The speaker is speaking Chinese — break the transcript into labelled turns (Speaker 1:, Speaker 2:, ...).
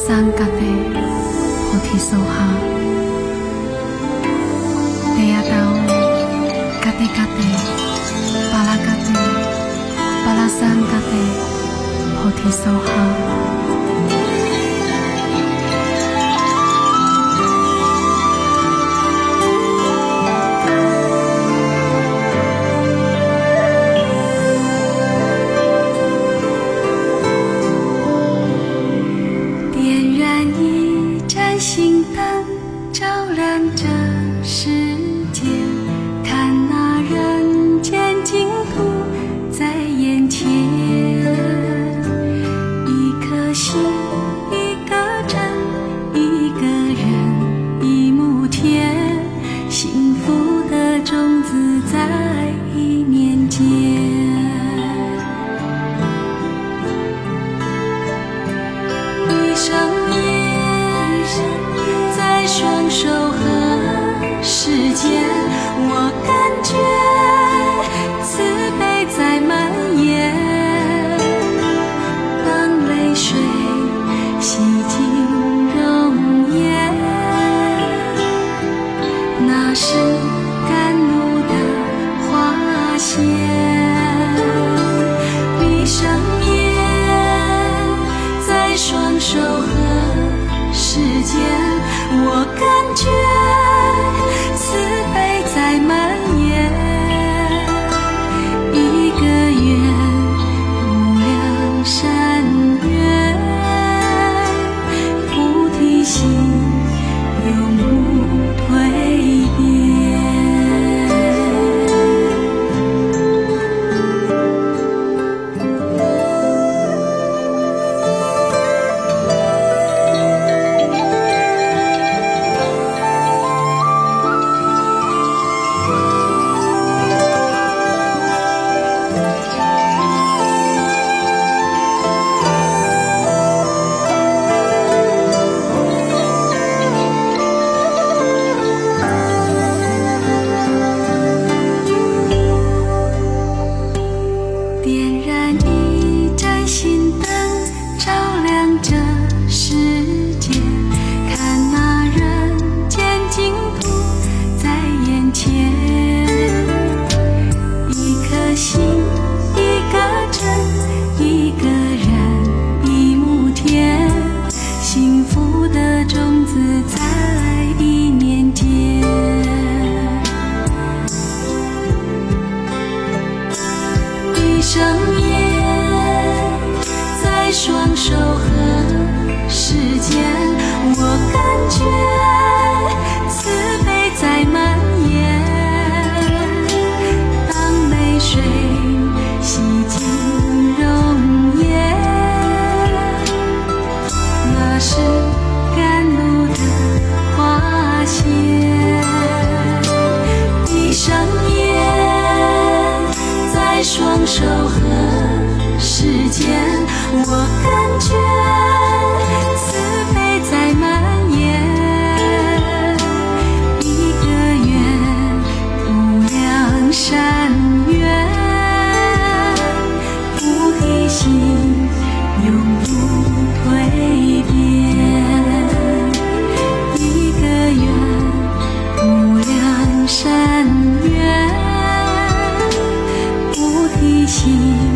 Speaker 1: 桑嘎地菩提萨哈，地亚道嘎地嘎地巴拉嘎地巴拉桑嘎地菩提萨哈。
Speaker 2: 心灯照亮这世界，看那人间净土在眼前。一颗心，一个真，一个人，一亩田，幸福的种子在一念间。闭上双手和时间，我感觉慈悲在蔓延。当泪水洗净容颜，那是甘露的花谢。闭上眼，在双手和时间，我感觉慈悲在蔓延。一个愿无量善愿，菩提心永不蜕变。点燃一盏心灯，照亮这世界，看那人间净土在眼前。一颗心，一个真，一个人，一亩田，幸福的种子在一念间。闭上眼，在双手和时间，我感觉慈悲在蔓延。当泪水洗净容颜，那是甘露的花谢。闭上眼，在双手和时间，我感觉慈悲在蔓延。一个愿无量善愿，菩提心永不蜕变。一个愿无量善愿，菩提心